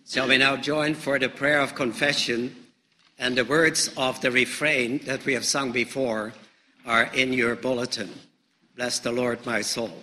Shall we now join for the prayer of confession, and the words of the refrain that we have sung before are in your bulletin. Bless the Lord, my soul.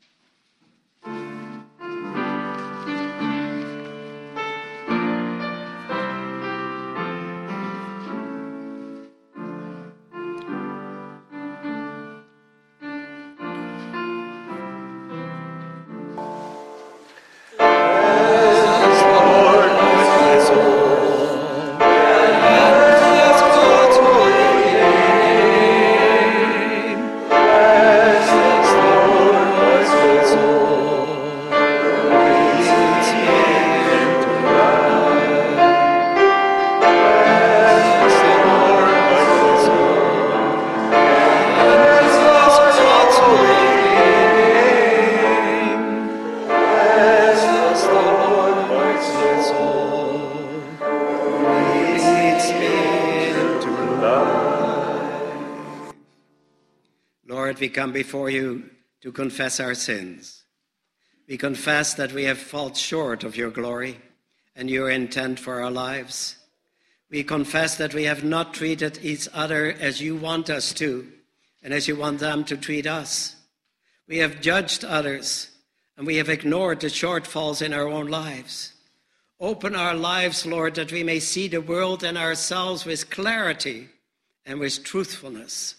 We come before you to confess our sins. We confess that we have fallen short of your glory and your intent for our lives. We confess that we have not treated each other as you want us to and as you want them to treat us. We have judged others and we have ignored the shortfalls in our own lives. Open our lives, Lord, that we may see the world and ourselves with clarity and with truthfulness.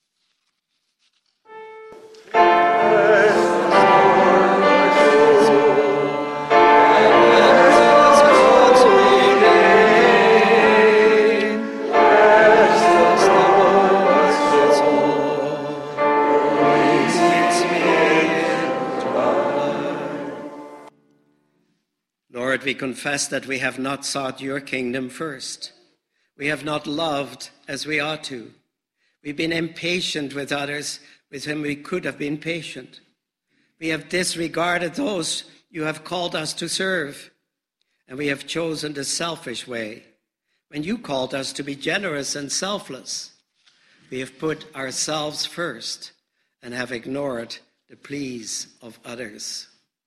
Lord, we confess that we have not sought your kingdom first. We have not loved as we ought to. We've been impatient with others with whom we could have been patient. We have disregarded those you have called us to serve, and we have chosen the selfish way. When you called us to be generous and selfless, we have put ourselves first and have ignored the pleas of others.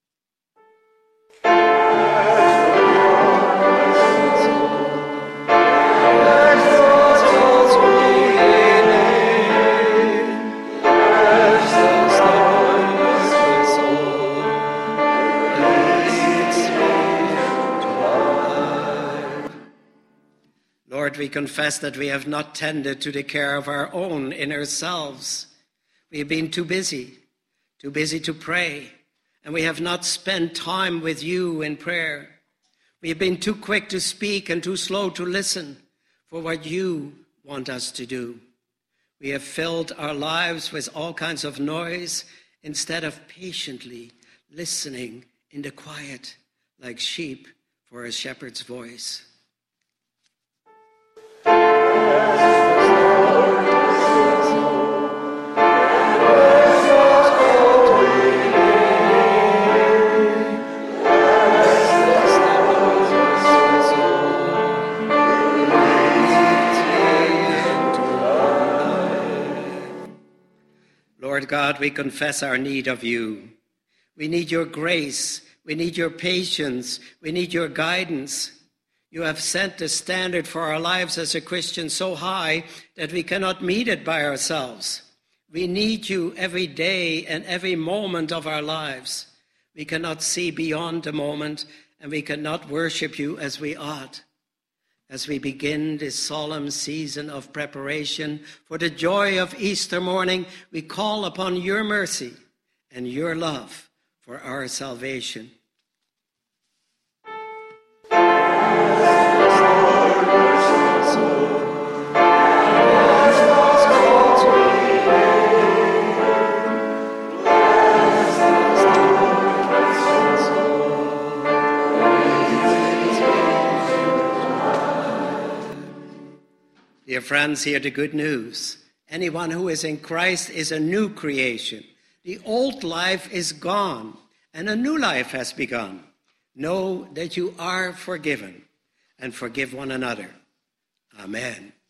Lord, we confess that we have not tended to the care of our own inner selves. We have been too busy to pray, and we have not spent time with you in prayer. We have been too quick to speak and too slow to listen for what you want us to do. We have filled our lives with all kinds of noise instead of patiently listening in the quiet like sheep for a shepherd's voice. Lord God, we confess our need of you. We need your grace. We need your patience. We need your guidance. You have set the standard for our lives as a Christian so high that we cannot meet it by ourselves. We need you every day and every moment of our lives. We cannot see beyond the moment, and we cannot worship you as we ought. As we begin this solemn season of preparation for the joy of Easter morning, we call upon your mercy and your love for our salvation. Dear friends, hear the good news. Anyone who is in Christ is a new creation. The old life is gone, and a new life has begun. Know that you are forgiven, and forgive one another. Amen.